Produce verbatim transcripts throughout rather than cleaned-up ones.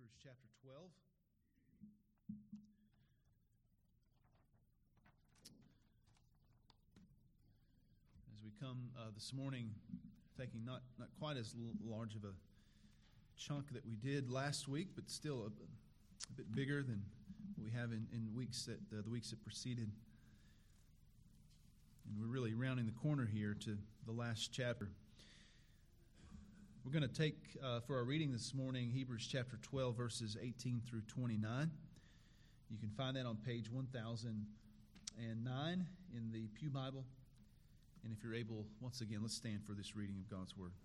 Hebrews chapter twelve. As we come uh, this morning, taking not, not quite as l- large of a chunk that we did last week, but still a, a bit bigger than what we have in, in weeks that uh, the weeks that preceded. And we're really rounding the corner here to the last chapter. We're going to take, uh, for our reading this morning, Hebrews chapter twelve, verses eighteen through twenty-nine. You can find that on page one thousand nine in the Pew Bible. And if you're able, once again, let's stand for this reading of God's Word.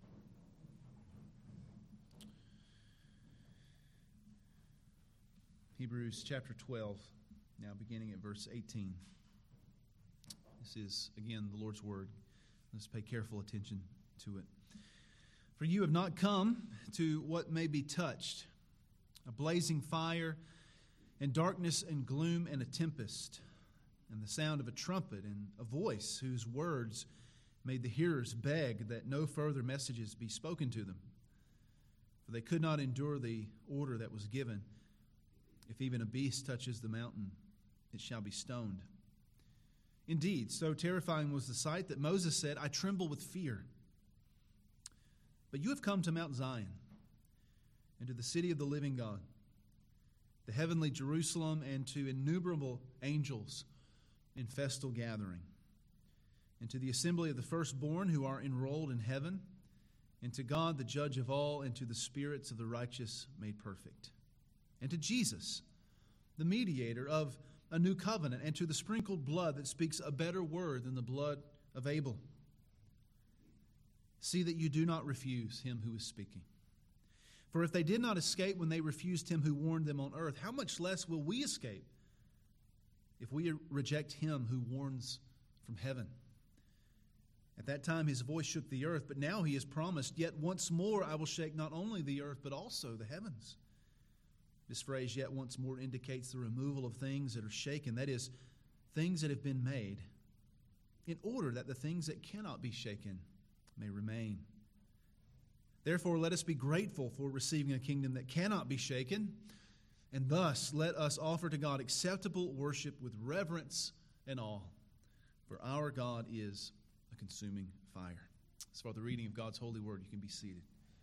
Hebrews chapter twelve, now beginning at verse eighteen. This is, again, the Lord's Word. Let's pay careful attention to it. For you have not come to what may be touched, a blazing fire, and darkness and gloom and a tempest, and the sound of a trumpet and a voice whose words made the hearers beg that no further messages be spoken to them. For they could not endure the order that was given. If even a beast touches the mountain, it shall be stoned. Indeed, so terrifying was the sight that Moses said, I tremble with fear. But you have come to Mount Zion, and to the city of the living God, the heavenly Jerusalem, and to innumerable angels in festal gathering, and to the assembly of the firstborn who are enrolled in heaven, and to God, the judge of all, and to the spirits of the righteous made perfect, and to Jesus, the mediator of a new covenant, and to the sprinkled blood that speaks a better word than the blood of Abel. See that you do not refuse him who is speaking. For if they did not escape when they refused him who warned them on earth, how much less will we escape if we reject him who warns from heaven? At that time his voice shook the earth, but now he has promised, yet once more I will shake not only the earth, but also the heavens. This phrase, yet once more, indicates the removal of things that are shaken, that is, things that have been made, in order that the things that cannot be shaken may remain. Therefore, let us be grateful for receiving a kingdom that cannot be shaken, and thus let us offer to God acceptable worship with reverence and awe, for our God is a consuming fire. As for the reading of God's holy word, you can be seated.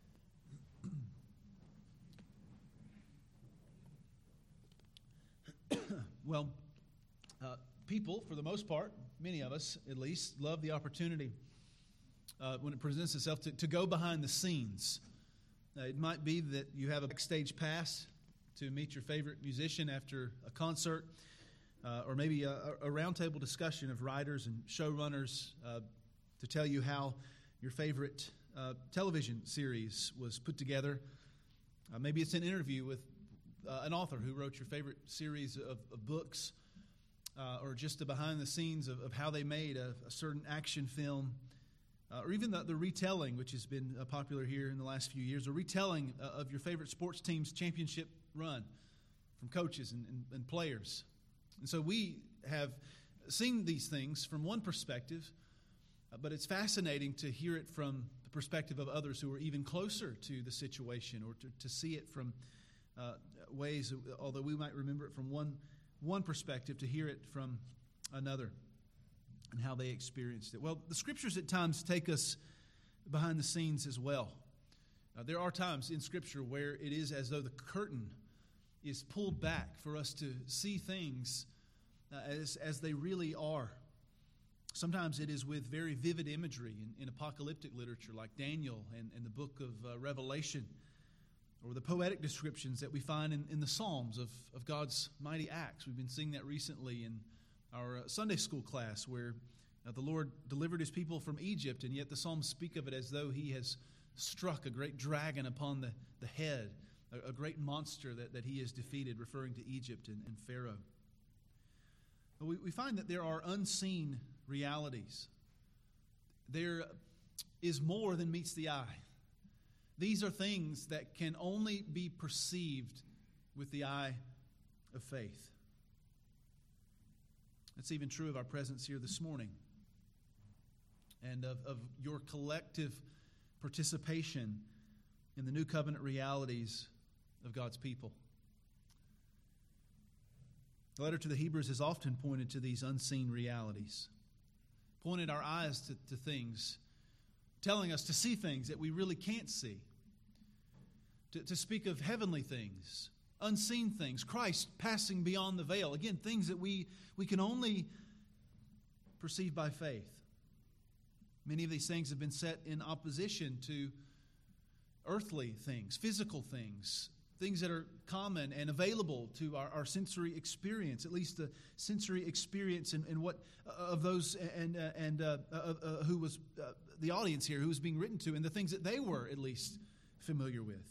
Well, uh, people, for the most part, many of us at least, love the opportunity Uh, when it presents itself, to, to go behind the scenes. Uh, it might be that you have a backstage pass to meet your favorite musician after a concert, uh, or maybe a, a roundtable discussion of writers and showrunners uh, to tell you how your favorite uh, television series was put together. Uh, maybe it's an interview with uh, an author who wrote your favorite series of, of books, uh, or just the behind the scenes of, of how they made a, a certain action film. Uh, or even the, the retelling, which has been uh, popular here in the last few years, a retelling uh, of your favorite sports team's championship run from coaches and, and, and players. And so we have seen these things from one perspective, uh, but it's fascinating to hear it from the perspective of others who are even closer to the situation, or to, to see it from uh, ways, although we might remember it from one, one perspective, to hear it from another, and how they experienced it. Well, the Scriptures at times take us behind the scenes as well. Uh, there are times in Scripture where it is as though the curtain is pulled back for us to see things uh, as, as they really are. Sometimes it is with very vivid imagery in, in apocalyptic literature like Daniel and, and the book of uh, Revelation, or the poetic descriptions that we find in, in the Psalms of, of God's mighty acts. We've been seeing that recently in our uh, Sunday school class, where uh, the Lord delivered his people from Egypt, and yet the Psalms speak of it as though he has struck a great dragon upon the, the head, a, a great monster that, that he has defeated, referring to Egypt and, and Pharaoh. But we, we find that there are unseen realities. There is more than meets the eye. These are things that can only be perceived with the eye of faith. It's even true of our presence here this morning, and of, of your collective participation in the new covenant realities of God's people. The letter to the Hebrews has often pointed to these unseen realities, pointed our eyes to, to things, telling us to see things that we really can't see, to, to speak of heavenly things, unseen things, Christ passing beyond the veil. Again, things that we, we can only perceive by faith. Many of these things have been set in opposition to earthly things, physical things, things that are common and available to our, our sensory experience, at least the sensory experience and, and what uh, of those and uh, and uh, uh, uh, who was uh, the audience here, who was being written to, and the things that they were at least familiar with.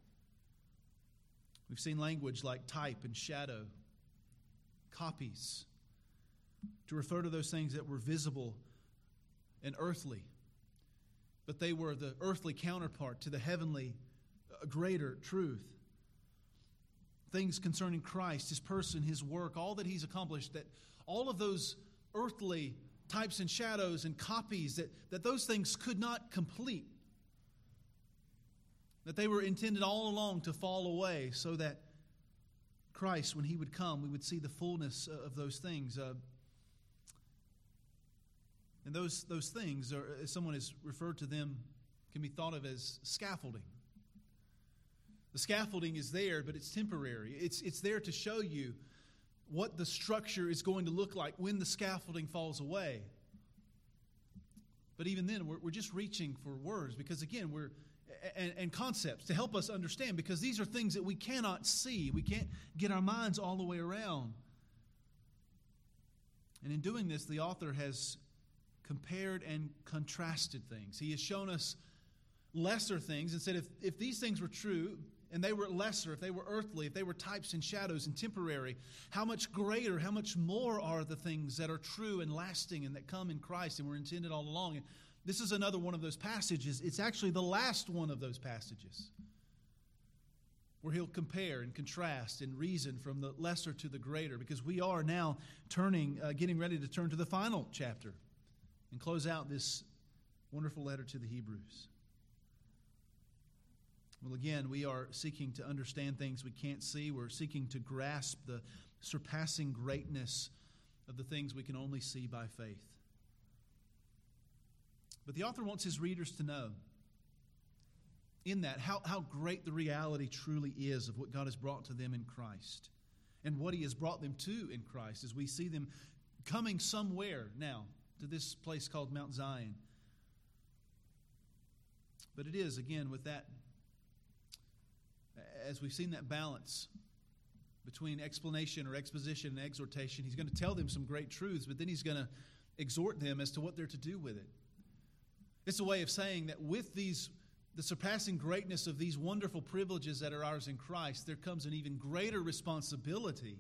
We've seen language like type and shadow, copies, to refer to those things that were visible and earthly, but they were the earthly counterpart to the heavenly, uh, greater truth. Things concerning Christ, His person, His work, all that He's accomplished, that all of those earthly types and shadows and copies, that, that those things could not complete. That they were intended all along to fall away so that Christ, when He would come, we would see the fullness of those things. Uh, and those, those things, are, as someone has referred to them, can be thought of as scaffolding. The scaffolding is there, but it's temporary. It's, it's there to show you what the structure is going to look like when the scaffolding falls away. But even then, we're, we're just reaching for words because, again, we're and, and concepts to help us understand, because these are things that we cannot see. We can't get our minds all the way around. And in doing this, the author has compared and contrasted things. He has shown us lesser things and said, if, if these things were true, and they were lesser, if they were earthly, if they were types and shadows and temporary, how much greater, how much more are the things that are true and lasting and that come in Christ and were intended all along. And this is another one of those passages. It's actually the last one of those passages where he'll compare and contrast and reason from the lesser to the greater, because we are now turning, uh, getting ready to turn to the final chapter and close out this wonderful letter to the Hebrews. Well, again, we are seeking to understand things we can't see. We're seeking to grasp the surpassing greatness of the things we can only see by faith. But the author wants his readers to know in that how, how great the reality truly is of what God has brought to them in Christ and what He has brought them to in Christ as we see them coming somewhere now to this place called Mount Zion. But it is, again, with that, as we've seen that balance between explanation or exposition and exhortation, he's going to tell them some great truths, but then he's going to exhort them as to what they're to do with it. It's a way of saying that with these, the surpassing greatness of these wonderful privileges that are ours in Christ, there comes an even greater responsibility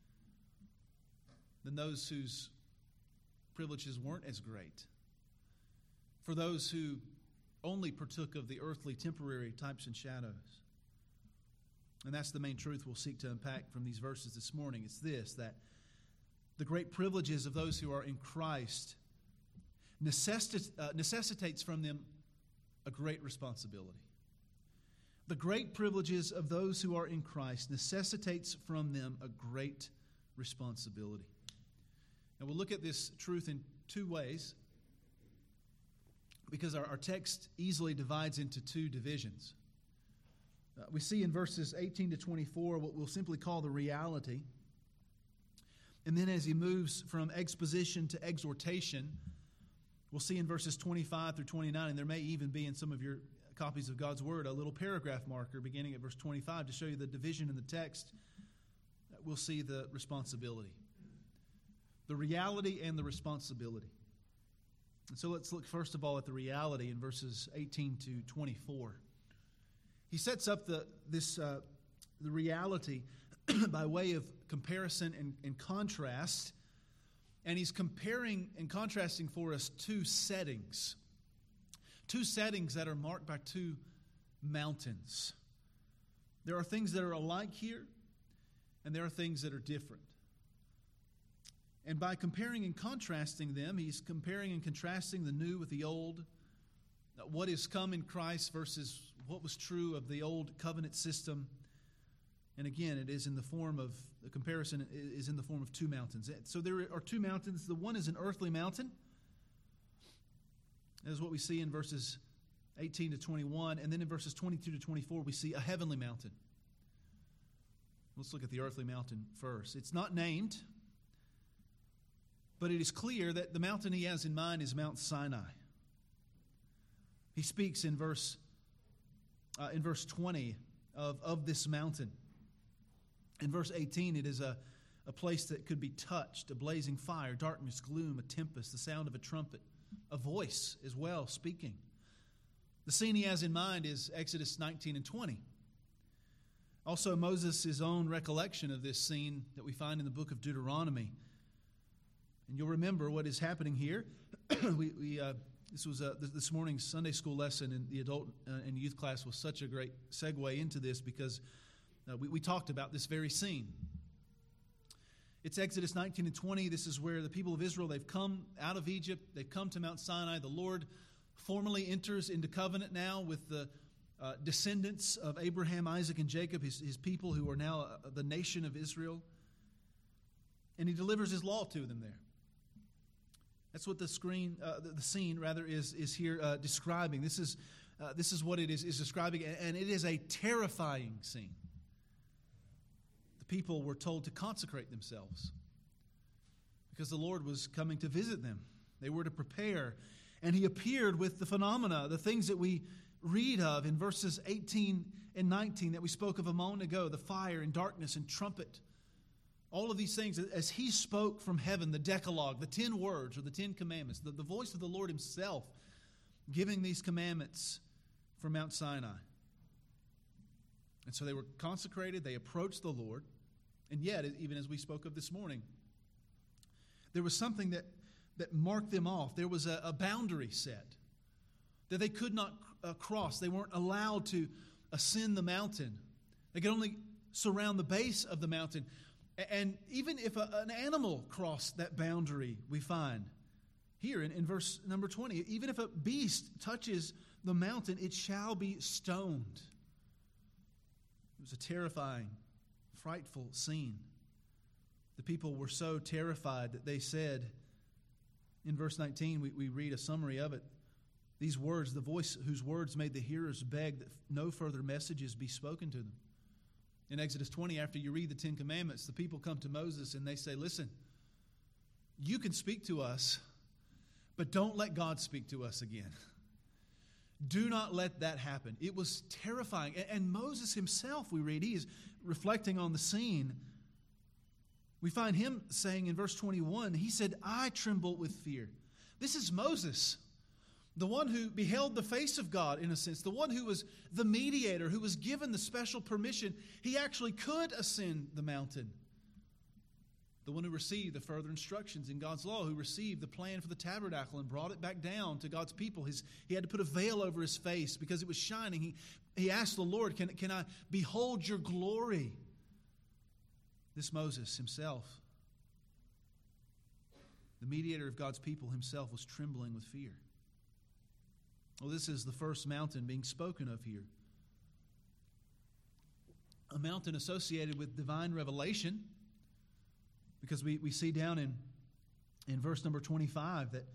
than those whose privileges weren't as great. For those who only partook of the earthly, temporary types and shadows. And that's the main truth we'll seek to unpack from these verses this morning. It's this, that the great privileges of those who are in Christ necessit- uh, necessitates from them a great responsibility. The great privileges of those who are in Christ necessitates from them a great responsibility. And we'll look at this truth in two ways, because our, our text easily divides into two divisions. Uh, we see in verses eighteen to twenty-four what we'll simply call the reality. And then as he moves from exposition to exhortation, we'll see in verses twenty-five through twenty-nine, and there may even be in some of your copies of God's Word a little paragraph marker beginning at verse twenty-five to show you the division in the text. We'll see the responsibility. The reality and the responsibility. And so let's look first of all at the reality in verses eighteen to twenty-four. He sets up the this uh, the reality by way of comparison and, and contrast, and he's comparing and contrasting for us two settings, two settings that are marked by two mountains. There are things that are alike here, and there are things that are different. And by comparing and contrasting them, he's comparing and contrasting the new with the old, what is come in Christ versus what was true of the old covenant system, And again, it is in the form of, the comparison is in the form of two mountains. So there are two mountains. The one is an earthly mountain. That is what we see in verses eighteen to twenty-one. And then in verses twenty-two to twenty-four, we see a heavenly mountain. Let's look at the earthly mountain first. It's not named, but it is clear that the mountain he has in mind is Mount Sinai. He speaks in verse uh, in verse twenty of, of this mountain. In verse eighteen, it is a, a place that could be touched, a blazing fire, darkness, gloom, a tempest, the sound of a trumpet, a voice as well speaking. The scene he has in mind is Exodus nineteen and twenty. Also, Moses' own recollection of this scene that we find in the book of Deuteronomy. And you'll remember what is happening here. we, we uh, This was uh, this morning's Sunday school lesson in the adult uh, and youth class was such a great segue into this because uh, we, we talked about this very scene. It's Exodus nineteen and twenty. This is where the people of Israel, they've come out of Egypt. They've come to Mount Sinai. The Lord formally enters into covenant now with the uh, descendants of Abraham, Isaac, and Jacob, his, his people who are now uh, the nation of Israel. And he delivers his law to them there. That's what the screen, uh, the, the scene rather, is is here uh, describing. This is uh, this is what it is is describing, and it is a terrifying scene. The people were told to consecrate themselves because the Lord was coming to visit them. They were to prepare, and He appeared with the phenomena, the things that we read of in verses eighteen and nineteen that we spoke of a moment ago: the fire and darkness and trumpet. All of these things, as He spoke from heaven, the Decalogue, the ten words or the Ten Commandments, the, the voice of the Lord Himself giving these commandments from Mount Sinai. And so they were consecrated, they approached the Lord, and yet, even as we spoke of this morning, there was something that, that marked them off. There was a, a boundary set that they could not uh, cross. They weren't allowed to ascend the mountain. They could only surround the base of the mountain. And even if a, an animal crossed that boundary, we find here in, in verse number twenty, even if a beast touches the mountain, it shall be stoned. It was a terrifying, frightful scene. The people were so terrified that they said, in verse nineteen, we, we read a summary of it. These words, the voice whose words made the hearers beg that no further messages be spoken to them. In Exodus twenty, after you read the Ten Commandments, the people come to Moses and they say, listen, you can speak to us, but don't let God speak to us again. Do not let that happen. It was terrifying. And Moses himself, we read, he is reflecting on the scene. We find him saying in verse twenty-one, he said, I tremble with fear. This is Moses, the one who beheld the face of God, in a sense, the one who was the mediator, who was given the special permission. He actually could ascend the mountain. The one who received the further instructions in God's law, who received the plan for the tabernacle and brought it back down to God's people. His, he had to put a veil over his face because it was shining. He, he asked the Lord, can, can I behold your glory? This Moses himself, the mediator of God's people himself, was trembling with fear. Well, this is the first mountain being spoken of here. A mountain associated with divine revelation, because we, we see down in, in verse number twenty-five that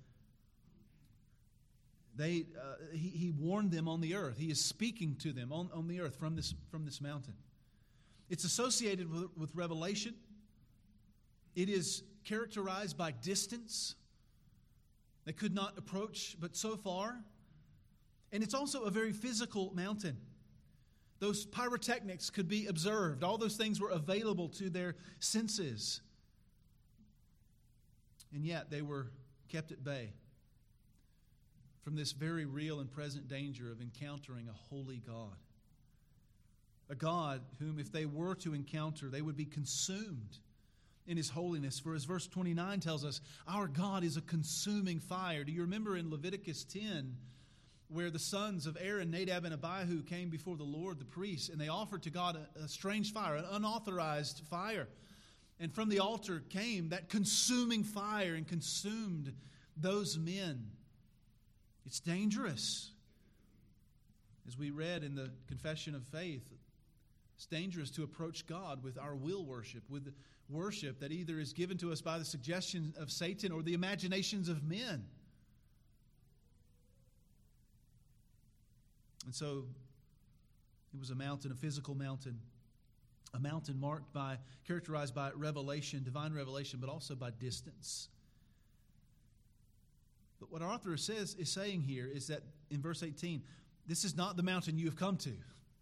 they uh, he, he warned them on the earth. He is speaking to them on, on the earth from this, from this mountain. It's associated with, with revelation. It is characterized by distance. They could not approach but so far. And it's also a very physical mountain. Those pyrotechnics could be observed. All those things were available to their senses. And yet they were kept at bay from this very real and present danger of encountering a holy God. A God whom, if they were to encounter, they would be consumed in His holiness. For as verse twenty-nine tells us, our God is a consuming fire. Do you remember in Leviticus ten, where the sons of Aaron, Nadab and Abihu, came before the Lord, the priests, and they offered to God a, a strange fire, an unauthorized fire. And from the altar came that consuming fire and consumed those men. It's dangerous. As we read in the Confession of Faith, It's dangerous to approach God with our will worship, with worship that either is given to us by the suggestion of Satan or the imaginations of men. And so it was a mountain, a physical mountain, a mountain marked by, characterized by revelation, divine revelation, but also by distance. But what our author says is saying here is that in verse eighteen, this is not the mountain you have come to.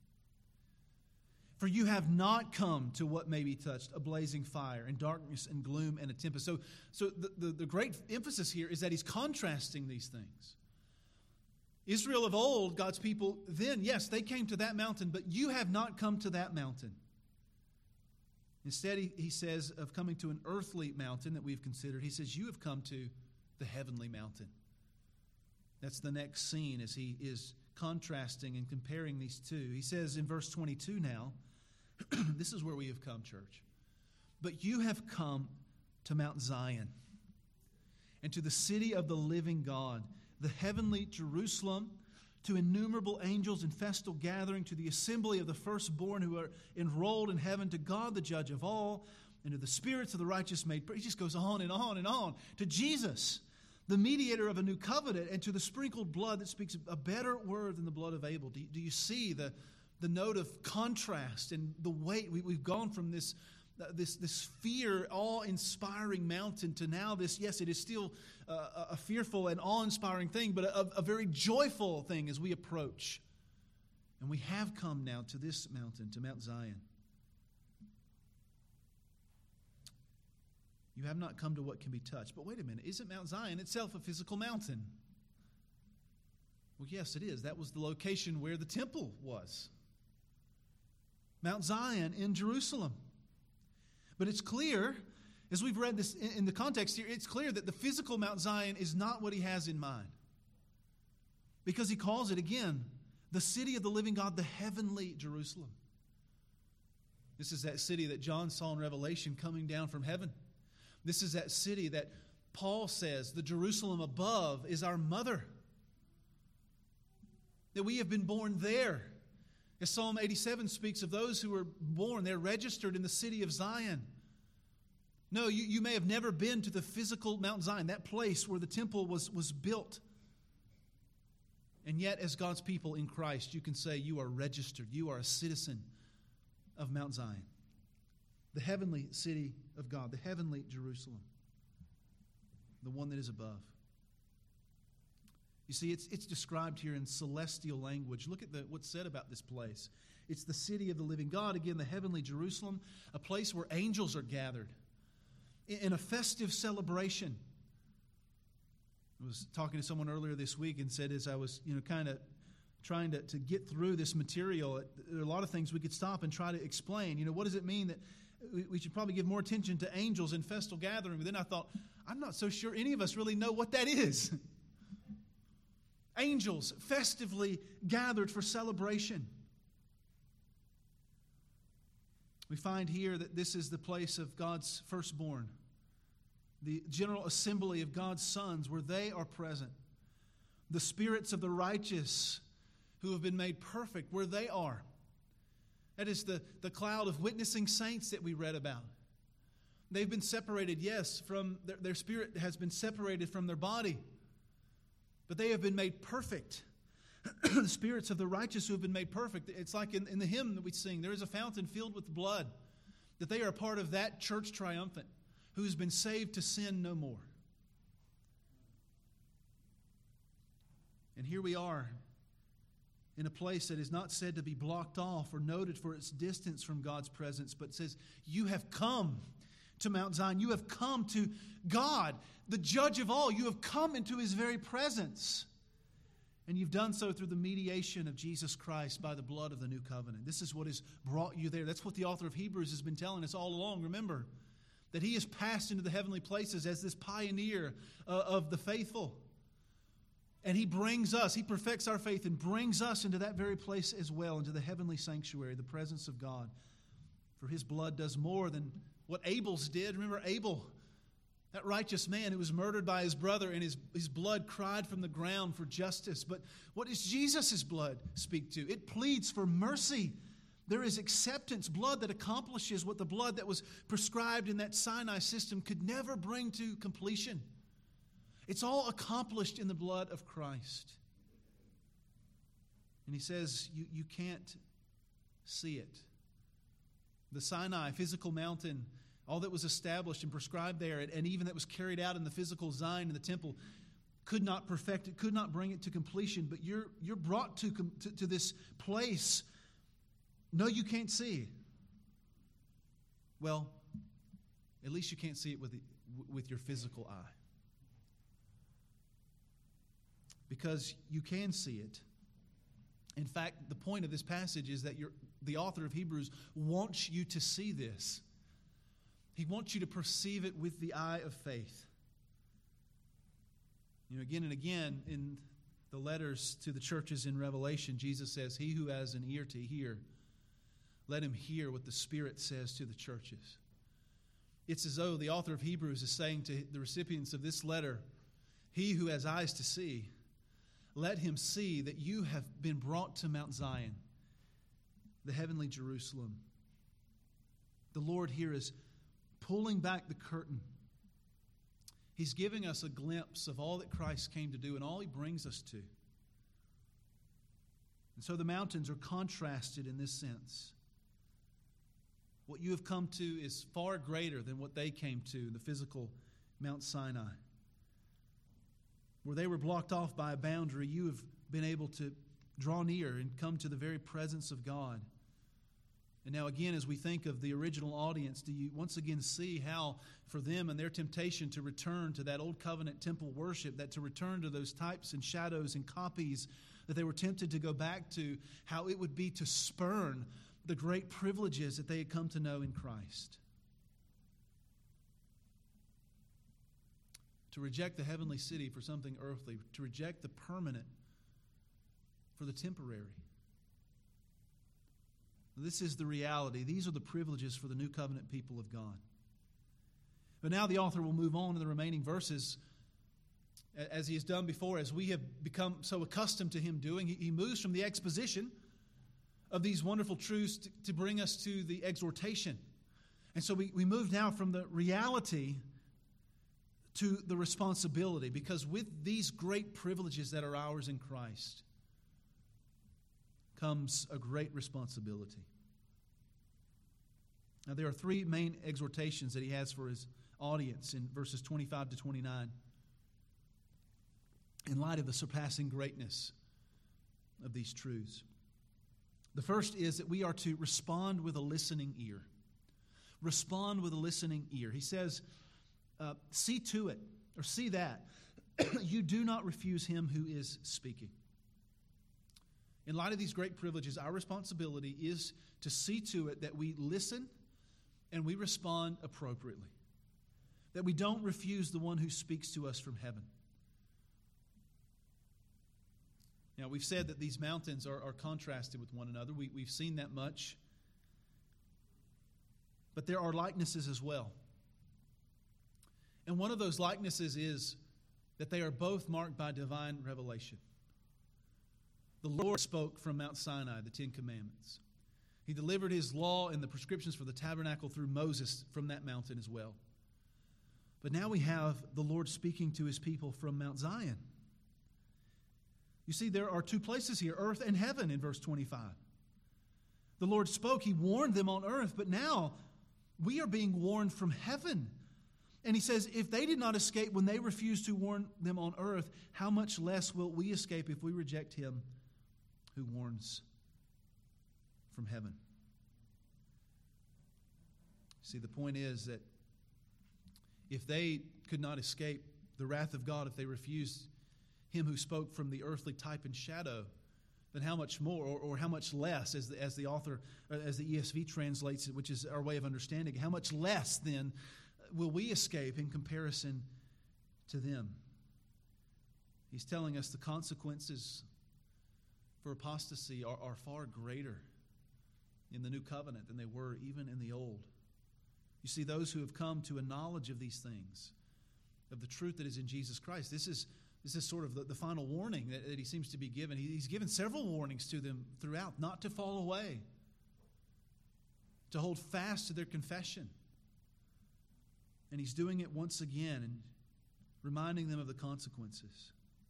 For you have not come to what may be touched, a blazing fire, and darkness and gloom and a tempest. So, so the, the, the great emphasis here is that he's contrasting these things. Israel of old, God's people, then, yes, they came to that mountain, but you have not come to that mountain. Instead, he, he says of coming to an earthly mountain that we've considered, he says, you have come to the heavenly mountain. That's the next scene as he is contrasting and comparing these two. He says in verse twenty-two now, this is where we have come, church. But you have come to Mount Zion and to the city of the living God, the heavenly Jerusalem, to innumerable angels in festal gathering, to the assembly of the firstborn who are enrolled in heaven, to God the judge of all, and to the spirits of the righteous made. He just goes on and on and on. To Jesus, the mediator of a new covenant, and to the sprinkled blood that speaks a better word than the blood of Abel. Do you, do you see the, the note of contrast and the weight? We, we've gone from this, uh, this, this fear, awe-inspiring mountain to now this, yes, it is still uh, a fearful and awe-inspiring thing, but a, a very joyful thing as we approach. And we have come now to this mountain, to Mount Zion. You have not come to what can be touched. But wait a minute, isn't Mount Zion itself a physical mountain? Well, yes, it is. That was the location where the temple was. Mount Zion in Jerusalem. But it's clear, as we've read this in the context here, it's clear that the physical Mount Zion is not what he has in mind. Because he calls it, again, the city of the living God, the heavenly Jerusalem. This is that city that John saw in Revelation coming down from heaven. This is that city that Paul says, the Jerusalem above is our mother. That we have been born there. As Psalm eighty-seven speaks of those who were born, they're registered in the city of Zion. No, you, you may have never been to the physical Mount Zion, that place where the temple was, was built. And yet, as God's people in Christ, you can say you are registered. You are a citizen of Mount Zion. The heavenly city of God, the heavenly Jerusalem, the one that is above. You see, it's, it's described here in celestial language. Look at the, what's said about this place. It's the city of the living God, again, the heavenly Jerusalem, a place where angels are gathered in, in a festive celebration. I was talking to someone earlier this week and said, as I was, you know, kind of trying to, to get through this material, there are a lot of things we could stop and try to explain. You know, what does it mean that we, we should probably give more attention to angels in festal gathering? But then I thought, I'm not so sure any of us really know what that is. Angels festively gathered for celebration. We find here that this is the place of God's firstborn, the general assembly of God's sons, where they are present. The spirits of the righteous who have been made perfect, where they are. That is the, the cloud of witnessing saints that we read about. They've been separated, yes, from their, their spirit has been separated from their body. But they have been made perfect. The spirits of the righteous who have been made perfect. It's like in, in the hymn that we sing, there is a fountain filled with blood. That they are a part of that church triumphant who has been saved to sin no more. And here we are in a place that is not said to be blocked off or noted for its distance from God's presence, but says, you have come to Mount Zion. You have come to God, the judge of all. You have come into his very presence. And you've done so through the mediation of Jesus Christ by the blood of the new covenant. This is what has brought you there. That's what the author of Hebrews has been telling us all along. Remember that he has passed into the heavenly places as this pioneer uh, of the faithful. And he brings us, he perfects our faith and brings us into that very place as well, into the heavenly sanctuary, the presence of God. For his blood does more than what Abel's did. Remember Abel, that righteous man who was murdered by his brother, and his, his blood cried from the ground for justice. But what does Jesus' blood speak to? It pleads for mercy There is acceptance, blood that accomplishes what the blood that was prescribed in that Sinai system could never bring to completion. It's all accomplished in the blood of Christ. And he says, you, you can't see it. The Sinai, physical mountain, all that was established and prescribed there, and, and even that was carried out in the physical Zion in the temple, could not perfect it, could not bring it to completion. But you're, you're brought to, to, to this place. No, you can't see. Well, at least you can't see it with, the, with your physical eye. Because you can see it. In fact, the point of this passage is that you're, the author of Hebrews wants you to see this. He wants you to perceive it with the eye of faith. You know, again and again in the letters to the churches in Revelation, Jesus says, "He who has an ear to hear, let him hear what the Spirit says to the churches." It's as though the author of Hebrews is saying to the recipients of this letter, "He who has eyes to see, let him see that you have been brought to Mount Zion, the heavenly Jerusalem." The Lord here is pulling back the curtain. He's giving us a glimpse of all that Christ came to do and all He brings us to. And so the mountains are contrasted in this sense. What you have come to is far greater than what they came to, the physical Mount Sinai. Where they were blocked off by a boundary, you have been able to draw near and come to the very presence of God. And now again, as we think of the original audience, do you once again see how for them and their temptation to return to that old covenant temple worship, that to return to those types and shadows and copies that they were tempted to go back to, how it would be to spurn the great privileges that they had come to know in Christ. To reject the heavenly city for something earthly, to reject the permanent for the temporary. This is the reality. These are the privileges for the new covenant people of God. But now the author will move on in the remaining verses, as he has done before, as we have become so accustomed to him doing. He moves from the exposition of these wonderful truths to, to bring us to the exhortation. And so we, we move now from the reality to the responsibility, because with these great privileges that are ours in Christ comes a great responsibility. Now, there are three main exhortations that he has for his audience in verses twenty-five to twenty-nine in light of the surpassing greatness of these truths. The first is that we are to respond with a listening ear. Respond with a listening ear. He says, uh, see to it, or see that, you do not refuse him who is speaking. In light of these great privileges, our responsibility is to see to it that we listen and we respond appropriately. That we don't refuse the one who speaks to us from heaven. Now, we've said that these mountains are, are contrasted with one another. We, we've seen that much. But there are likenesses as well. And one of those likenesses is that they are both marked by divine revelation. The Lord spoke from Mount Sinai, the Ten Commandments. He delivered His law and the prescriptions for the tabernacle through Moses from that mountain as well. But now we have the Lord speaking to His people from Mount Zion. You see, there are two places here, earth and heaven, in verse twenty-five. The Lord spoke, He warned them on earth, but now we are being warned from heaven. And He says, if they did not escape when they refused to warn them on earth, how much less will we escape if we reject Him who warns from heaven? See, the point is that if they could not escape the wrath of God, if they refused Him who spoke from the earthly type and shadow, then how much more, or, or how much less, as the, as the author, as the E S V translates it, which is our way of understanding, how much less then will we escape in comparison to them? He's telling us the consequences for apostasy are, are far greater in the new covenant than they were even in the old. You see, those who have come to a knowledge of these things, of the truth that is in Jesus Christ, this is this is sort of the, the final warning that, that he seems to be given. He, he's given several warnings to them throughout, not to fall away. to hold fast to their confession. And he's doing it once again and reminding them of the consequences.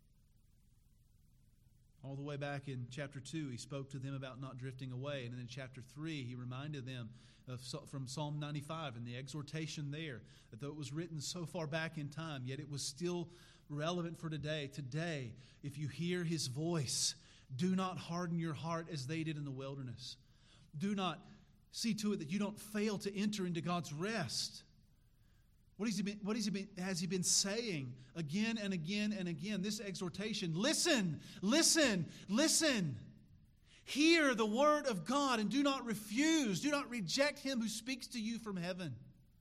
All the way back in chapter two, he spoke to them about not drifting away. And then in chapter three, he reminded them of from Psalm ninety-five and the exhortation there, that though it was written so far back in time, yet it was still relevant for today. Today, if you hear his voice, do not harden your heart as they did in the wilderness. Do not see to it that you don't fail to enter into God's rest. What has he been, what has he been, has he been saying again and again and again? This exhortation, listen, listen, listen. Hear the word of God and do not refuse. Do not reject him who speaks to you from heaven.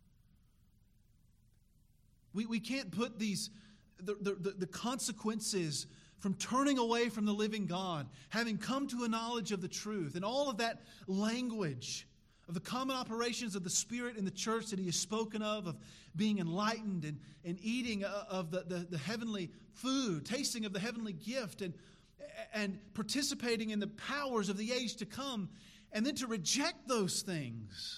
We, we can't put these the, the, the consequences from turning away from the living God, having come to a knowledge of the truth, and all of that language of the common operations of the Spirit in the church that he has spoken of, of being enlightened and, and eating of the, the, the heavenly food, tasting of the heavenly gift, and, and participating in the powers of the age to come, and then to reject those things.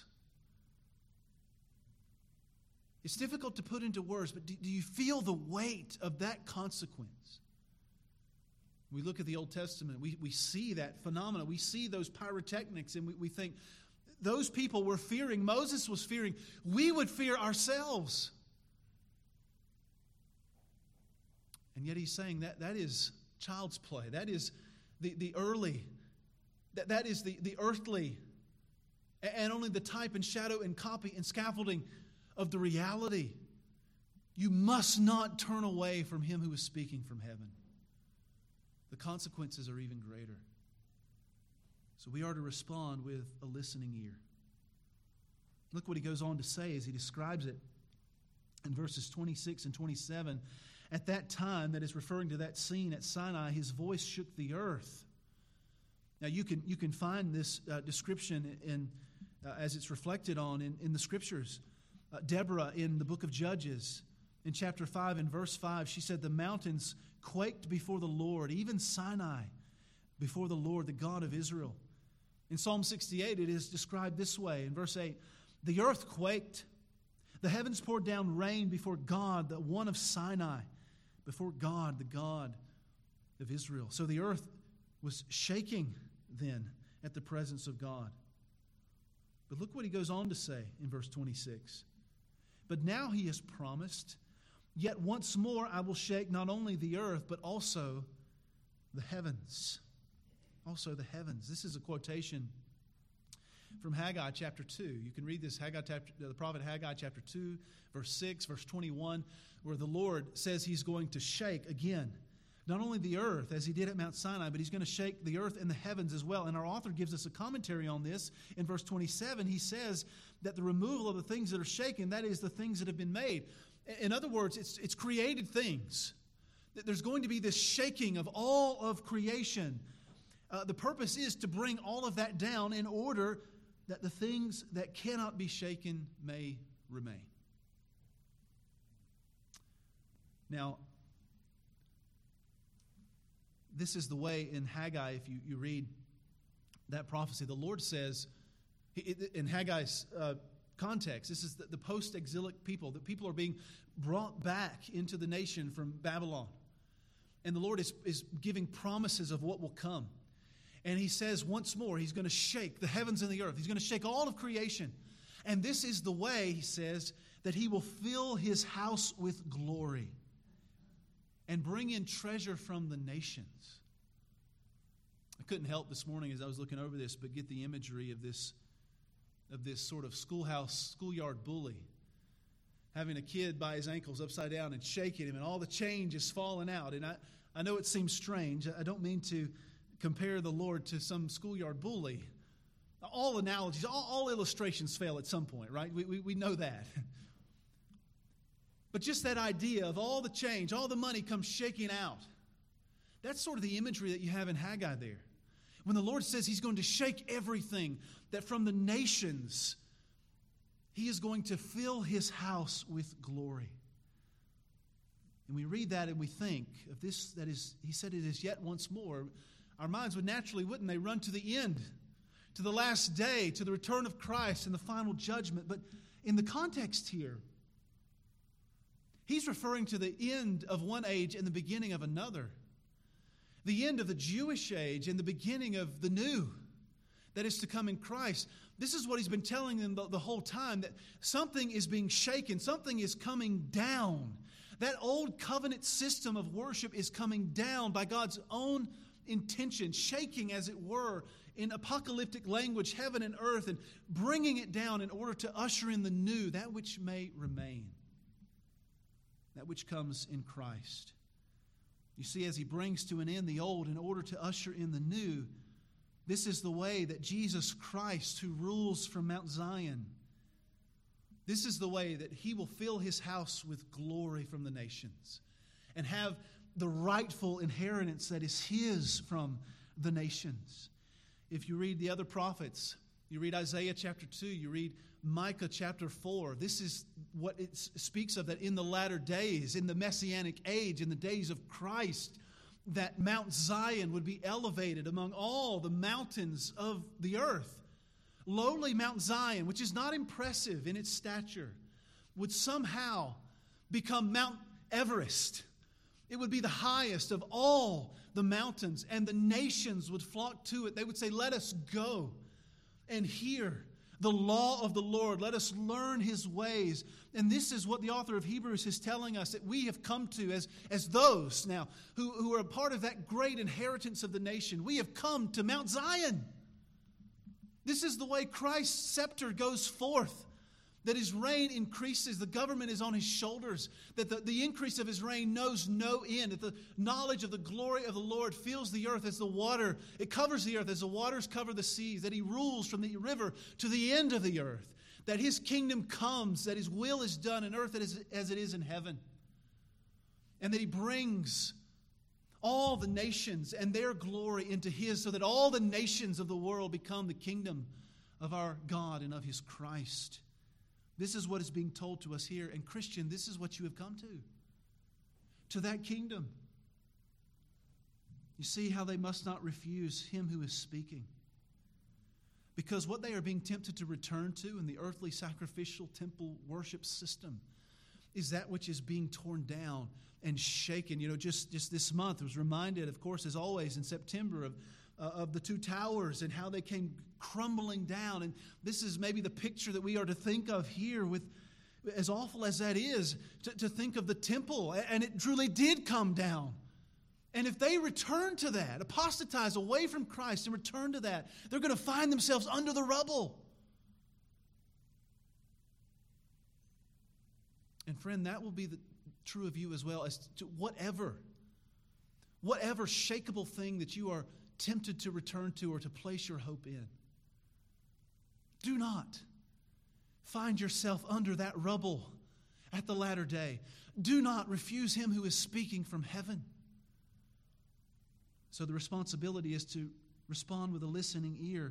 It's difficult to put into words, but do, do you feel the weight of that consequence? We look at the Old Testament, we, we see that phenomena, we see those pyrotechnics, and we, we think, those people were fearing, Moses was fearing, we would fear ourselves. And yet he's saying that that is child's play. That is the, the early, that, that is the, the earthly, and only the type and shadow and copy and scaffolding of the reality. You must not turn away from him who is speaking from heaven. The consequences are even greater. So we are to respond with a listening ear. Look what he goes on to say as he describes it in verses twenty-six and twenty-seven. At that time, that is referring to that scene at Sinai, his voice shook the earth. Now you can you can find this uh, description in uh, as it's reflected on in, in the Scriptures. Uh, Deborah in the book of Judges, in chapter five and verse five, she said, the mountains quaked before the Lord, even Sinai before the Lord, the God of Israel. In Psalm sixty-eight, it is described this way. In verse eight, the earth quaked. The heavens poured down rain before God, the one of Sinai, before God, the God of Israel. So the earth was shaking then at the presence of God. But look what he goes on to say in verse twenty-six. But now he has promised, yet once more I will shake not only the earth, but also the heavens. Also the heavens. This is a quotation from Haggai chapter two. You can read this, Haggai, the prophet Haggai chapter two, verse six, verse twenty-one, where the Lord says he's going to shake again, not only the earth as he did at Mount Sinai, but he's going to shake the earth and the heavens as well. And our author gives us a commentary on this. In verse twenty-seven, he says that the removal of the things that are shaken, that is the things that have been made. In other words, it's, it's created things. There's going to be this shaking of all of creation. Uh, the purpose is to bring all of that down in order that the things that cannot be shaken may remain. Now, this is the way in Haggai, if you, you read that prophecy, the Lord says, in Haggai's uh, context, this is the, the post-exilic people, that people are being brought back into the nation from Babylon. And the Lord is, is giving promises of what will come. And he says once more, he's going to shake the heavens and the earth. He's going to shake all of creation. And this is the way, he says, that he will fill his house with glory and bring in treasure from the nations. I couldn't help this morning as I was looking over this, but get the imagery of this, of this sort of schoolhouse, schoolyard bully, having a kid by his ankles upside down and shaking him, and all the change is falling out. And I, I know it seems strange. I don't mean to compare the Lord to some schoolyard bully. All analogies, all, all illustrations fail at some point, right? We, we, we know that. But just that idea of all the change, all the money comes shaking out. That's sort of the imagery that you have in Haggai there. When the Lord says he's going to shake everything, that from the nations, he is going to fill his house with glory. And we read that and we think of this, that is, he said it is yet once more. Our minds would naturally, wouldn't they, run to the end, to the last day, to the return of Christ and the final judgment. But in the context here, he's referring to the end of one age and the beginning of another. The end of the Jewish age and the beginning of the new that is to come in Christ. This is what he's been telling them the, the whole time, that something is being shaken, something is coming down. That old covenant system of worship is coming down by God's own intention, shaking, as it were, in apocalyptic language, heaven and earth, and bringing it down in order to usher in the new, that which may remain, that which comes in Christ. You see, as he brings to an end the old in order to usher in the new, this is the way that Jesus Christ, who rules from Mount Zion, this is the way that he will fill his house with glory from the nations and have the rightful inheritance that is his from the nations. If you read the other prophets, you read Isaiah chapter two, you read Micah chapter four, this is what it speaks of, that in the latter days, in the Messianic age, in the days of Christ, that Mount Zion would be elevated among all the mountains of the earth. Lowly Mount Zion, which is not impressive in its stature, would somehow become Mount Everest. It would be the highest of all the mountains, and the nations would flock to it. They would say, let us go and hear the law of the Lord. Let us learn his ways. And this is what the author of Hebrews is telling us, that we have come to as, as those now who, who are a part of that great inheritance of the nation. We have come to Mount Zion. This is the way Christ's scepter goes forth, that his reign increases, the government is on his shoulders, that the, the increase of his reign knows no end, that the knowledge of the glory of the Lord fills the earth as the water, it covers the earth as the waters cover the seas, that he rules from the river to the end of the earth, that his kingdom comes, that his will is done on earth as it is in heaven, and that he brings all the nations and their glory into his, so that all the nations of the world become the kingdom of our God and of his Christ. This is what is being told to us here. And Christian, this is what you have come to. To that kingdom. You see how they must not refuse him who is speaking. Because what they are being tempted to return to in the earthly sacrificial temple worship system is that which is being torn down and shaken. You know, just, just this month, I was reminded, of course, as always, in September, of Uh, of the two towers and how they came crumbling down. And this is maybe the picture that we are to think of here, with, as awful as that is, to, to think of the temple. And it truly did come down. And if they return to that, apostatize away from Christ and return to that, they're going to find themselves under the rubble. And friend, that will be the, true of you as well, as to whatever, whatever shakeable thing that you are tempted to return to or to place your hope in. Do not find yourself under that rubble at the latter day. Do not refuse him who is speaking from heaven. So the responsibility is to respond with a listening ear.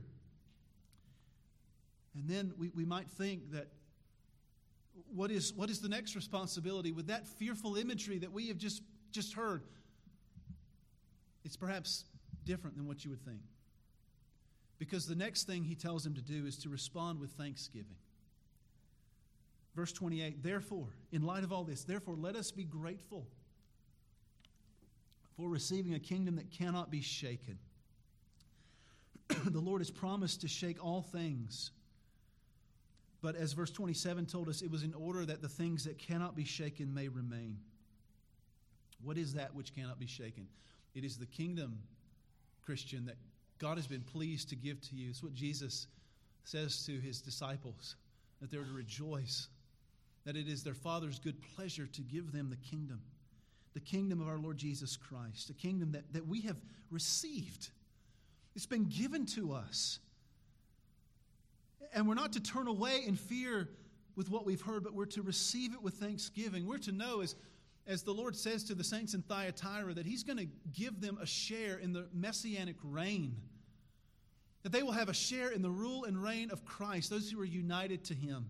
And then we, we might think that what is, what is the next responsibility with that fearful imagery that we have just, just heard? It's perhaps different than what you would think. Because the next thing he tells him to do is to respond with thanksgiving. Verse twenty-eight, therefore, in light of all this, therefore let us be grateful for receiving a kingdom that cannot be shaken. The Lord has promised to shake all things. But as verse twenty-seven told us, it was in order that the things that cannot be shaken may remain. What is that which cannot be shaken? It is the kingdom, Christian, that God has been pleased to give to you. It's what Jesus says to his disciples, that they're to rejoice, that it is their Father's good pleasure to give them the kingdom, the kingdom of our Lord Jesus Christ, a kingdom that, that we have received. It's been given to us. And we're not to turn away in fear with what we've heard, but we're to receive it with thanksgiving. We're to know, as As the Lord says to the saints in Thyatira, that he's going to give them a share in the messianic reign. That they will have a share in the rule and reign of Christ, those who are united to him.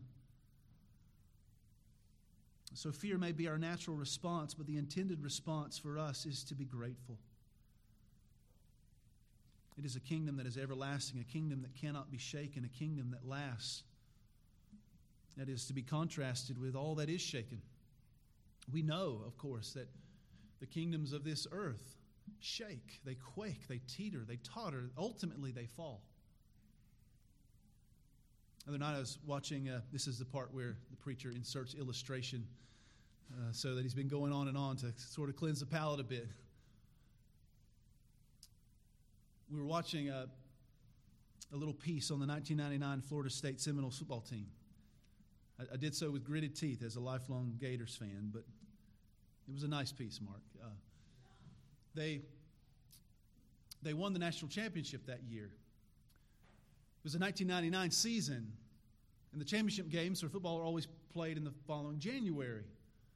So fear may be our natural response, but the intended response for us is to be grateful. It is a kingdom that is everlasting, a kingdom that cannot be shaken, a kingdom that lasts. That is to be contrasted with all that is shaken. We know, of course, that the kingdoms of this earth shake, they quake, they teeter, they totter, ultimately they fall. The other night I was watching, uh, this is the part where the preacher inserts illustration uh, so that he's been going on and on to sort of cleanse the palate a bit. We were watching a, a little piece on the nineteen ninety-nine Florida State Seminoles football team. I, I did so with gritted teeth as a lifelong Gators fan, but it was a nice piece, Mark. Uh, they, they won the national championship that year. It was a nineteen ninety-nine season, and the championship games for football are always played in the following January.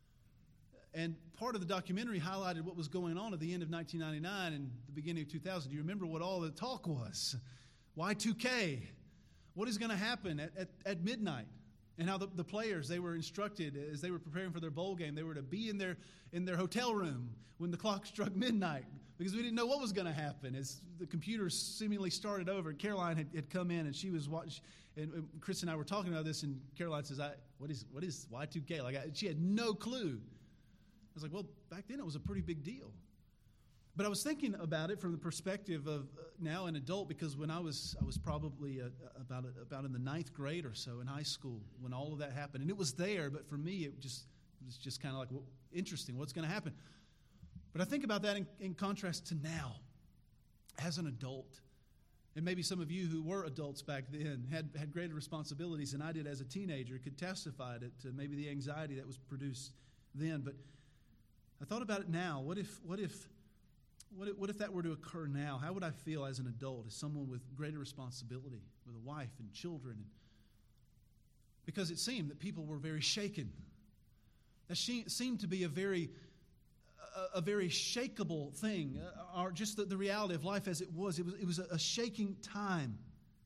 And part of the documentary highlighted what was going on at the end of nineteen ninety-nine and the beginning of two thousand. Do you remember what all the talk was? Y two K. What is going to happen at, at, at midnight? And how the, the players, they were instructed as they were preparing for their bowl game, they were to be in their in their hotel room when the clock struck midnight, because we didn't know what was going to happen. As the computers seemingly started over, Caroline had, had come in and she was watching, and, and Chris and I were talking about this, and Caroline says, I, what is what is Y two K? Like I, she had no clue. I was like, well, back then it was a pretty big deal. But I was thinking about it from the perspective of uh, now an adult, because when I was I was probably uh, about about in the ninth grade or so in high school when all of that happened, and it was there. But for me, it just it was just kind of like, well, interesting. What's going to happen? But I think about that in, in contrast to now, as an adult, and maybe some of you who were adults back then had had greater responsibilities than I did as a teenager could testify to, to maybe the anxiety that was produced then. But I thought about it now. What if what if What if, what if that were to occur now? How would I feel as an adult, as someone with greater responsibility, with a wife and children? And because it seemed that people were very shaken. That seemed to be a very, a, a very shakeable thing, uh, or just the, the reality of life as it was. It was, it was a, a shaking time.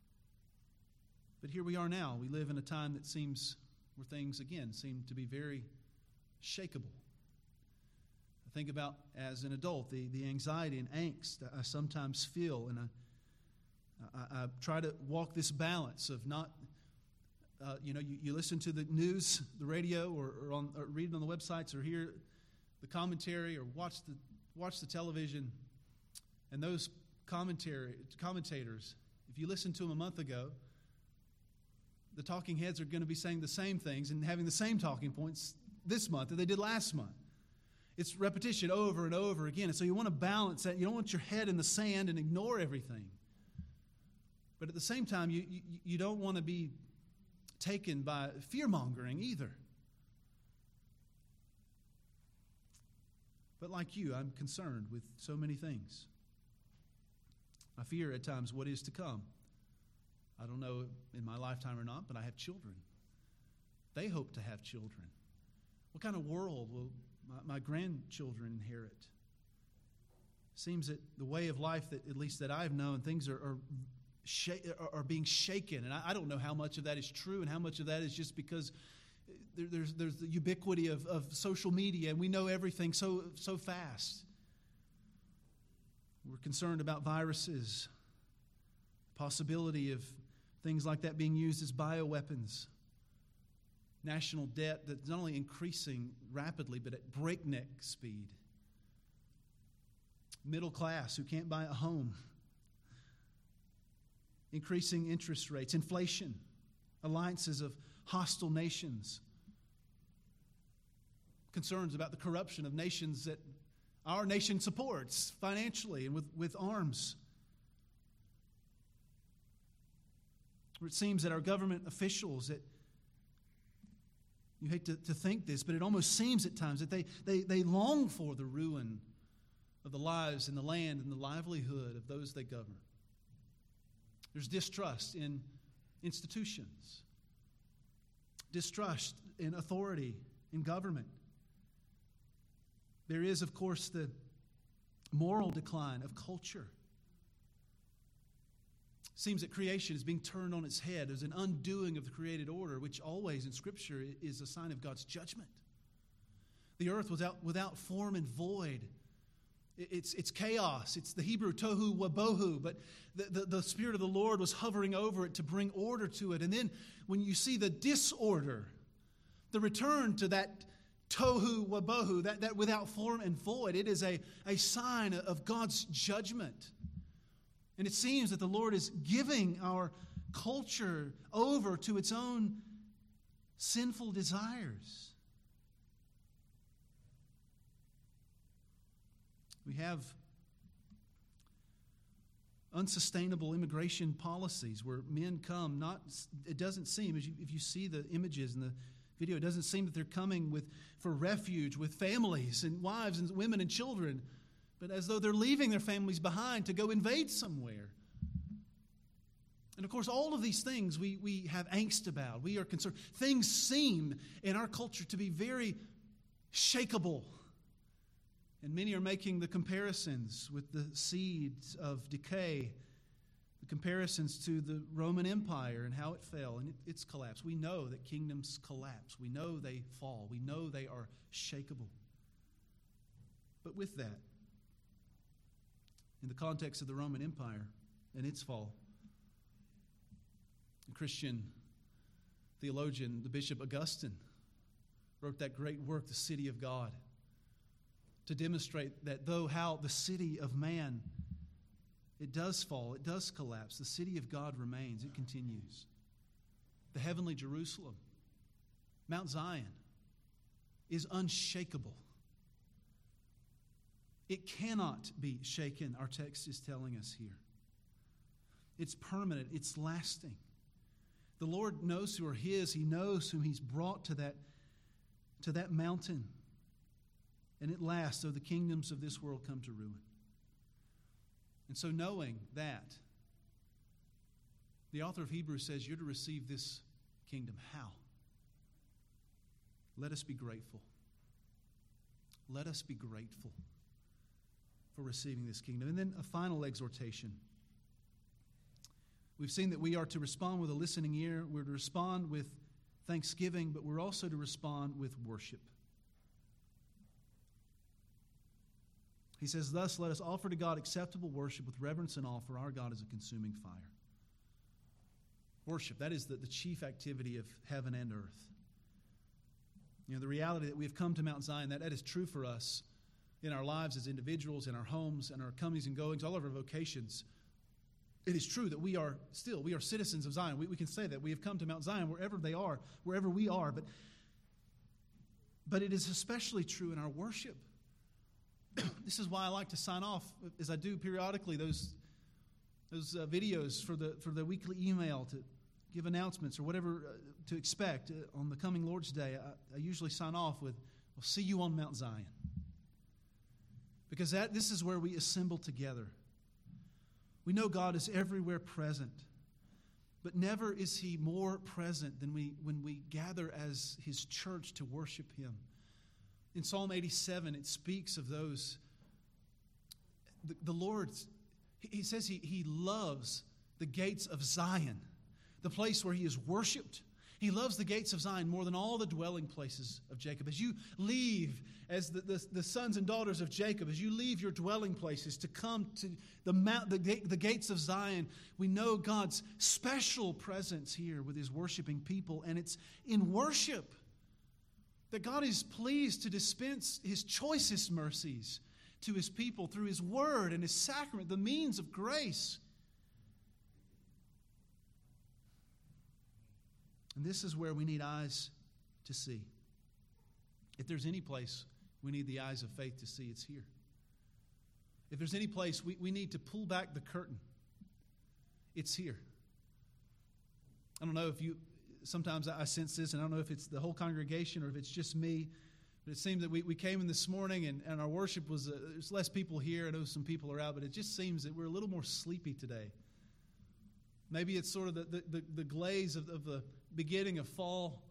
But here we are now. We live in a time that seems, where things, again, seem to be very shakeable. Think about, as an adult, the, the anxiety and angst that I sometimes feel, and I, I, I try to walk this balance of not, uh, you know, you, you listen to the news, the radio, or, or, on, or read it on the websites, or hear the commentary, or watch the watch the television, and those commentary commentators, if you listened to them a month ago, the talking heads are going to be saying the same things and having the same talking points this month that they did last month. It's repetition over and over again. And so you want to balance that. You don't want your head in the sand and ignore everything. But at the same time, you, you, you don't want to be taken by fear-mongering either. But like you, I'm concerned with so many things. I fear at times what is to come. I don't know in my lifetime or not, but I have children. They hope to have children. What kind of world will my, my grandchildren inherit? Seems that the way of life that at least that I've known, things are are, sh- are, are being shaken, and I, I don't know how much of that is true and how much of that is just because there, there's there's the ubiquity of, of social media, and we know everything so so fast. We're concerned about viruses, possibility of things like that being used as bioweapons. National debt that's not only increasing rapidly, but at breakneck speed. Middle class who can't buy a home. Increasing interest rates. Inflation. Alliances of hostile nations. Concerns about the corruption of nations that our nation supports financially and with, with arms. Where it seems that our government officials, that you hate to, to think this, but it almost seems at times that they, they, they long for the ruin of the lives and the land and the livelihood of those they govern. There's distrust in institutions, distrust in authority, in government. There is, of course, the moral decline of culture. Seems that creation is being turned on its head. There's an undoing of the created order, which always in Scripture is a sign of God's judgment. The earth without, without form and void It's, it's chaos. It's the Hebrew tohu wabohu, but the, the, the Spirit of the Lord was hovering over it to bring order to it. And then when you see the disorder, the return to that tohu wabohu, that, that without form and void, it is a, a sign of God's judgment. And it seems that the Lord is giving our culture over to its own sinful desires. We have unsustainable immigration policies where men come, not, it doesn't seem, as you, if you see the images in the video, it doesn't seem that they're coming with for refuge with families and wives and women and children, but as though they're leaving their families behind to go invade somewhere. And of course, all of these things we, we have angst about. We are concerned. Things seem in our culture to be very shakable. And many are making the comparisons with the seeds of decay, the comparisons to the Roman Empire and how it fell and it, its collapse. We know that kingdoms collapse. We know they fall. We know they are shakable. But with that, in the context of the Roman Empire and its fall, the Christian theologian, the Bishop Augustine, wrote that great work, The City of God, to demonstrate that though how the city of man, it does fall, it does collapse, the city of God remains, it continues. The heavenly Jerusalem, Mount Zion, is unshakable. It cannot be shaken, our text is telling us here. It's permanent, it's lasting. The Lord knows who are His. He knows whom He's brought to that, to that mountain. And it lasts, though the kingdoms of this world come to ruin. And so knowing that, the author of Hebrews says you're to receive this kingdom. How? Let us be grateful. Let us be grateful for receiving this kingdom. And then a final exhortation. We've seen that we are to respond with a listening ear. We're to respond with thanksgiving, but we're also to respond with worship. He says, thus let us offer to God acceptable worship with reverence and awe, for our God is a consuming fire. Worship, that is the, the chief activity of heaven and earth. You know, the reality that we have come to Mount Zion, that, that is true for us in our lives as individuals, in our homes, in our comings and goings, all of our vocations. It is true that we are still, we are citizens of Zion. We, we can say that. We have come to Mount Zion wherever they are, wherever we are. But, but it is especially true in our worship. This is why I like to sign off, as I do periodically, those those uh, videos for the for the weekly email to give announcements or whatever uh, to expect uh, on the coming Lord's Day. I, I usually sign off with, "We'll see you on Mount Zion," because that this is where we assemble together. We know God is everywhere present, but never is He more present than we when we gather as His church to worship Him. In Psalm eighty-seven, it speaks of those. The, the Lord, He says he, he loves the gates of Zion, the place where He is worshipped. He loves the gates of Zion more than all the dwelling places of Jacob. As you leave, as the, the, the sons and daughters of Jacob, as you leave your dwelling places to come to the, mount, the, the gates of Zion, we know God's special presence here with His worshiping people. And it's in worship that God is pleased to dispense His choicest mercies to His people through His word and His sacrament, the means of grace. And this is where we need eyes to see. If there's any place we need the eyes of faith to see, it's here. If there's any place we, we need to pull back the curtain, it's here. I don't know if you... Sometimes I sense this, and I don't know if it's the whole congregation or if it's just me, but it seems that we, we came in this morning and, and our worship was, uh, there's less people here. I know some people are out, but it just seems that we're a little more sleepy today. Maybe it's sort of the, the, the, the glaze of, of the beginning of fall.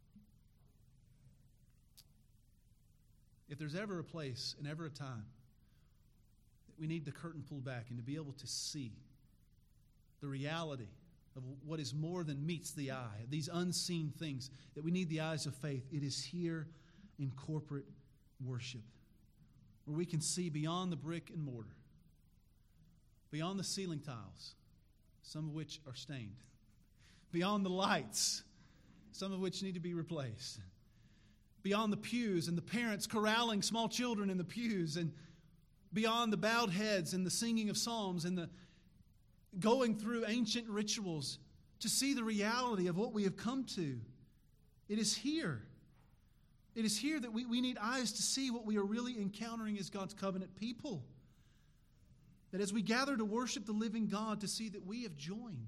If there's ever a place and ever a time that we need the curtain pulled back and to be able to see the reality of what is more than meets the eye, these unseen things, that we need the eyes of faith, it is here in corporate worship. where we can see beyond the brick and mortar, beyond the ceiling tiles, some of which are stained, beyond the lights, some of which need to be replaced, beyond the pews and the parents corralling small children in the pews, and beyond the bowed heads and the singing of psalms and the going through ancient rituals to see the reality of what we have come to. It is here. It is here that we, we need eyes to see what we are really encountering as God's covenant people. That as we gather to worship the living God, to see that we have joined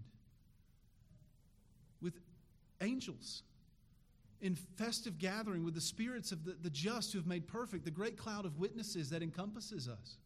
with angels in festive gathering with the spirits of the, the just who have made perfect, the great cloud of witnesses that encompasses us.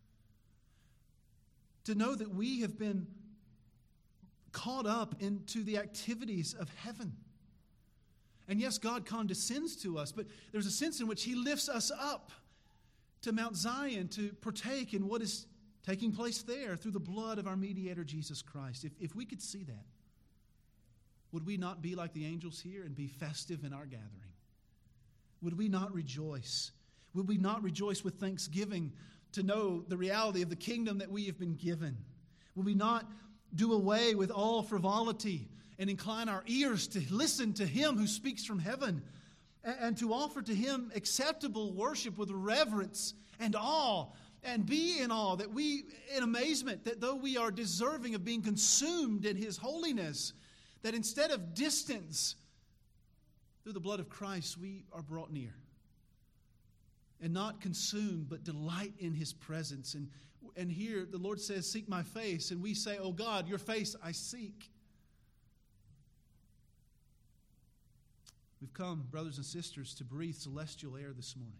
To know that we have been caught up into the activities of heaven. And yes, God condescends to us, but there's a sense in which He lifts us up to Mount Zion to partake in what is taking place there through the blood of our mediator, Jesus Christ. If, if we could see that, would we not be like the angels here and be festive in our gathering? Would we not rejoice? Would we not rejoice with thanksgiving to know the reality of the kingdom that we have been given? Would we not do away with all frivolity and incline our ears to listen to Him who speaks from heaven and, and to offer to Him acceptable worship with reverence and awe, and be in awe that we, in amazement, that though we are deserving of being consumed in His holiness, that instead of distance, through the blood of Christ, we are brought near. And not consumed, but delight in His presence. And, and here the Lord says, seek my face. And we say, oh God, your face I seek. We've come, brothers and sisters, to breathe celestial air this morning.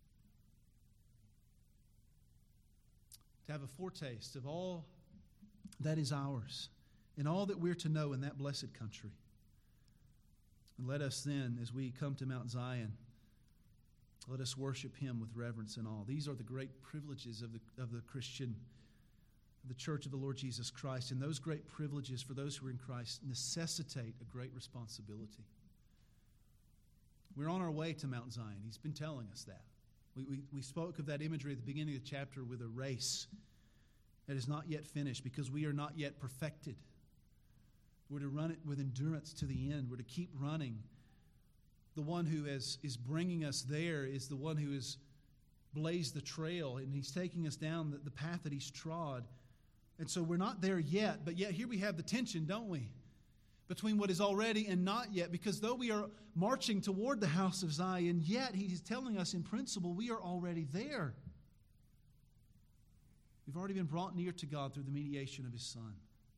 To have a foretaste of all that is ours and all that we're to know in that blessed country. And let us then, as we come to Mount Zion, let us worship Him with reverence and awe. These are the great privileges of the, of the Christian, of the Church of the Lord Jesus Christ. And those great privileges for those who are in Christ necessitate a great responsibility. We're on our way to Mount Zion. He's been telling us that. We, we, we spoke of that imagery at the beginning of the chapter with a race that is not yet finished because we are not yet perfected. We're to run it with endurance to the end. We're to keep running. The one who is, is bringing us there is the one who has blazed the trail, and He's taking us down the, the path that He's trod. And so we're not there yet, but yet here we have the tension, don't we? Between what is already and not yet, because though we are marching toward the house of Zion, yet He is telling us in principle we are already there. We've already been brought near to God through the mediation of His Son.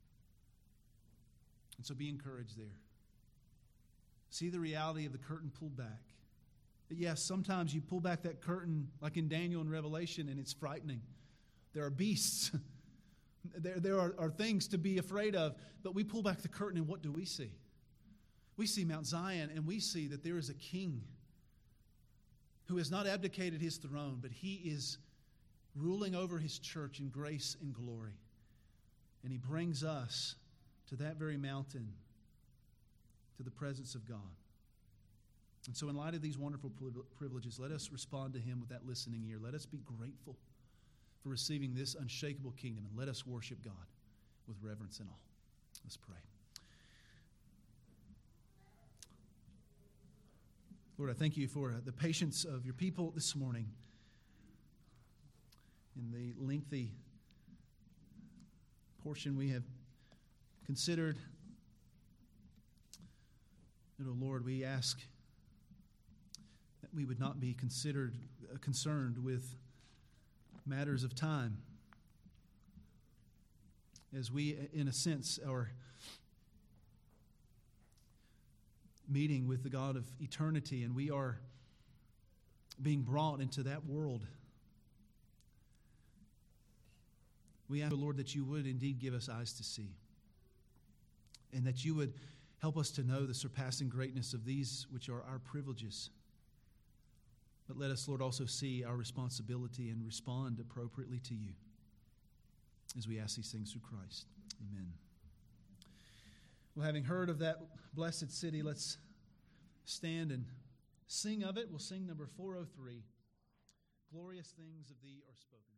And so be encouraged there. See the reality of the curtain pulled back. That yes, sometimes you pull back that curtain like in Daniel and Revelation and it's frightening. There are beasts. there there are, are things to be afraid of. But we pull back the curtain and what do we see? We see Mount Zion and we see that there is a king who has not abdicated his throne, but He is ruling over His church in grace and glory. And He brings us to that very mountain, to the presence of God. And so in light of these wonderful privileges, let us respond to Him with that listening ear. Let us be grateful for receiving this unshakable kingdom, and let us worship God with reverence and awe. Let's pray. Lord, I thank You for the patience of Your people this morning in the lengthy portion we have considered. And, oh Lord, we ask that we would not be considered uh, concerned with matters of time, as we, in a sense, are meeting with the God of eternity, and we are being brought into that world. We ask, Lord, that You would indeed give us eyes to see, and that You would help us to know the surpassing greatness of these which are our privileges. But let us, Lord, also see our responsibility and respond appropriately to You as we ask these things through Christ. Amen. Well, having heard of that blessed city, let's stand and sing of it. We'll sing number four oh three. glorious things of thee are spoken.